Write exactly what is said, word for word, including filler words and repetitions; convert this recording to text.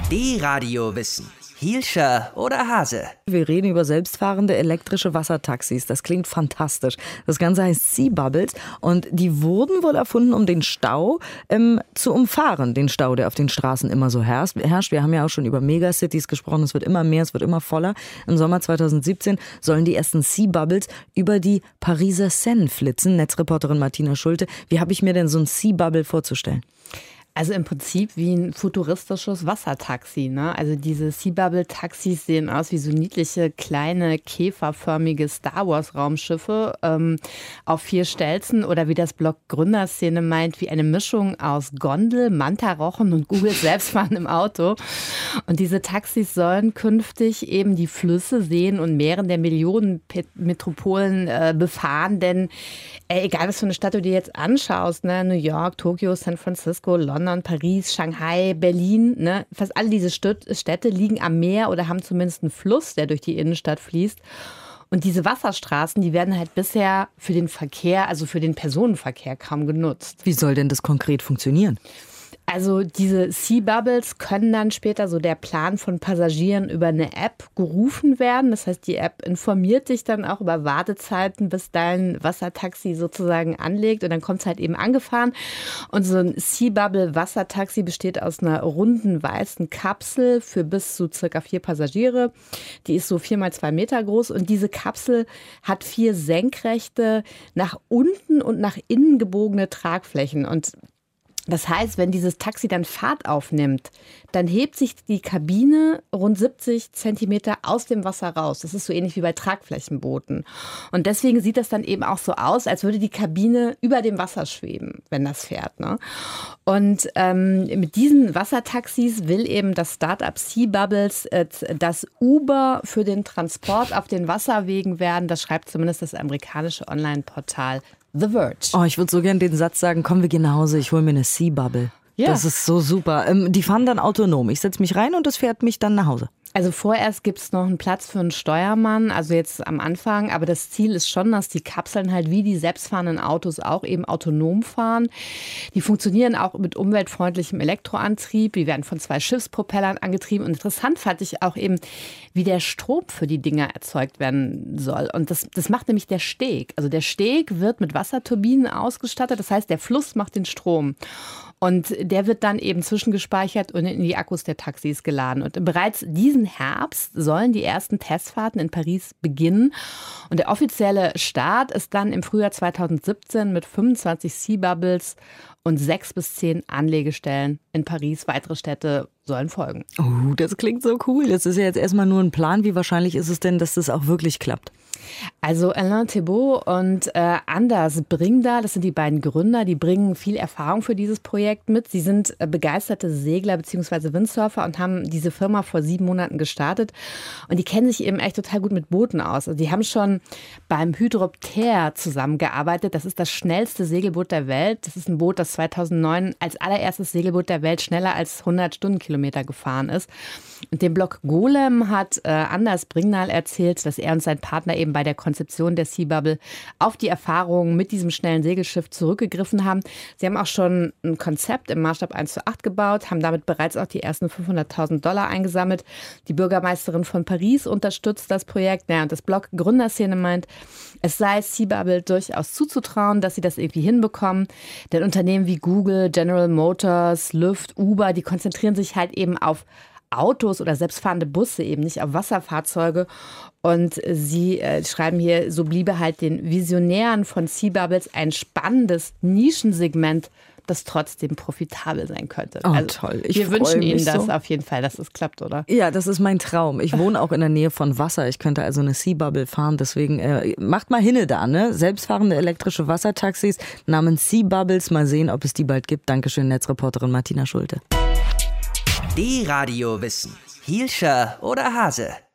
D-Radio Wissen. Hielscher oder Hase? Wir reden über selbstfahrende elektrische Wassertaxis. Das klingt fantastisch. Das Ganze heißt Sea Bubbles und die wurden wohl erfunden, um den Stau ähm, zu umfahren. Den Stau, der auf den Straßen immer so herrscht. Wir haben ja auch schon über Megacities gesprochen. Es wird immer mehr, es wird immer voller. Im Sommer zweitausendsiebzehn sollen die ersten Sea Bubbles über die Pariser Seine flitzen. Netzreporterin Martina Schulte. Wie habe ich mir denn so ein Sea Bubble vorzustellen? Also im Prinzip wie ein futuristisches Wassertaxi, ne? Also diese Sea Bubble Taxis sehen aus wie so niedliche, kleine, käferförmige Star Wars Raumschiffe ähm, auf vier Stelzen oder wie das Blog Gründerszene meint, wie eine Mischung aus Gondel, Manta-Rochen und Google selbstfahrendem Auto. Und diese Taxis sollen künftig eben die Flüsse, Seen und Meeren der Millionen Metropolen äh, befahren, denn äh, egal was für eine Stadt du dir jetzt anschaust, ne? New York, Tokio, San Francisco, London, Paris, Shanghai, Berlin, ne? Fast alle diese Städte liegen am Meer oder haben zumindest einen Fluss, der durch die Innenstadt fließt. Und diese Wasserstraßen, die werden halt bisher für den Verkehr, also für den Personenverkehr kaum genutzt. Wie soll denn das konkret funktionieren? Also diese Sea Bubbles können dann später, so der Plan von Passagieren, über eine App gerufen werden. Das heißt, die App informiert dich dann auch über Wartezeiten, bis dein Wassertaxi sozusagen anlegt. Und dann kommt es halt eben angefahren. Und so ein Sea Bubble Wassertaxi besteht aus einer runden weißen Kapsel für bis zu circa vier Passagiere. Die ist so vier mal zwei Meter groß. Und diese Kapsel hat vier senkrechte, nach unten und nach innen gebogene Tragflächen. Und das heißt, wenn dieses Taxi dann Fahrt aufnimmt, dann hebt sich die Kabine rund siebzig Zentimeter aus dem Wasser raus. Das ist so ähnlich wie bei Tragflächenbooten. Und deswegen sieht das dann eben auch so aus, als würde die Kabine über dem Wasser schweben, wenn das fährt, ne? Und ähm, mit diesen Wassertaxis will eben das Start-up Sea Bubbles äh, das Uber für den Transport auf den Wasserwegen werden. Das schreibt zumindest das amerikanische Online-Portal The Verge. Oh, ich würde so gerne den Satz sagen, komm, wir gehen nach Hause, ich hole mir eine Sea Bubble. Ja. Das ist so super. Ähm, die fahren dann autonom. Ich setze mich rein und das fährt mich dann nach Hause. Also vorerst gibt es noch einen Platz für einen Steuermann, also jetzt am Anfang. Aber das Ziel ist schon, dass die Kapseln halt wie die selbstfahrenden Autos auch eben autonom fahren. Die funktionieren auch mit umweltfreundlichem Elektroantrieb. Die werden von zwei Schiffspropellern angetrieben. Und interessant fand ich auch eben, wie der Strom für die Dinger erzeugt werden soll. Und das, das macht nämlich der Steg. Also der Steg wird mit Wasserturbinen ausgestattet. Das heißt, der Fluss macht den Strom. Und der wird dann eben zwischengespeichert und in die Akkus der Taxis geladen. Und bereits diesen Herbst sollen die ersten Testfahrten in Paris beginnen. Und der offizielle Start ist dann im Frühjahr zweitausendsiebzehn mit fünfundzwanzig Sea Bubbles und sechs bis zehn Anlegestellen in Paris. Weitere Städte sollen folgen. Oh, das klingt so cool. Das ist ja jetzt erstmal nur ein Plan. Wie wahrscheinlich ist es denn, dass das auch wirklich klappt? Also Alain Thibault und äh, Anders Bringda, das sind die beiden Gründer, die bringen viel Erfahrung für dieses Projekt mit. Sie sind äh, begeisterte Segler bzw. Windsurfer und haben diese Firma vor sieben Monaten gestartet. Und die kennen sich eben echt total gut mit Booten aus. Also die haben schon beim Hydropter zusammengearbeitet. Das ist das schnellste Segelboot der Welt. Das ist ein Boot, das zweitausendneun als allererstes Segelboot der Welt schneller als hundert Stundenkilometer gefahren ist. Und dem Blog Golem hat äh, Anders Bringnal erzählt, dass er und sein Partner eben bei der Konzeption der Sea Bubble auf die Erfahrungen mit diesem schnellen Segelschiff zurückgegriffen haben. Sie haben auch schon ein Konzept im Maßstab eins zu acht gebaut, haben damit bereits auch die ersten fünfhunderttausend Dollar eingesammelt. Die Bürgermeisterin von Paris unterstützt das Projekt. Naja, und das Blog Gründerszene meint, es sei Sea Bubble durchaus zuzutrauen, dass sie das irgendwie hinbekommen. Denn Unternehmen wie Google, General Motors, Lyft, Uber, die konzentrieren sich halt eben auf Autos oder selbstfahrende Busse, eben nicht auf Wasserfahrzeuge. Und sie äh, schreiben hier, so bliebe halt den Visionären von Sea Bubbles ein spannendes Nischensegment, das trotzdem profitabel sein könnte. Oh, also, toll. Ich wir wünschen Ihnen das so. auf jeden Fall, dass es klappt, oder? Ja, das ist mein Traum. Ich wohne auch in der Nähe von Wasser. Ich könnte also eine Sea Bubble fahren. Deswegen äh, macht mal hinne da, ne? Selbstfahrende elektrische Wassertaxis namens Sea Bubbles. Mal sehen, ob es die bald gibt. Dankeschön, Netzreporterin Martina Schulte. D-Radio Wissen. Hielscher oder Hase?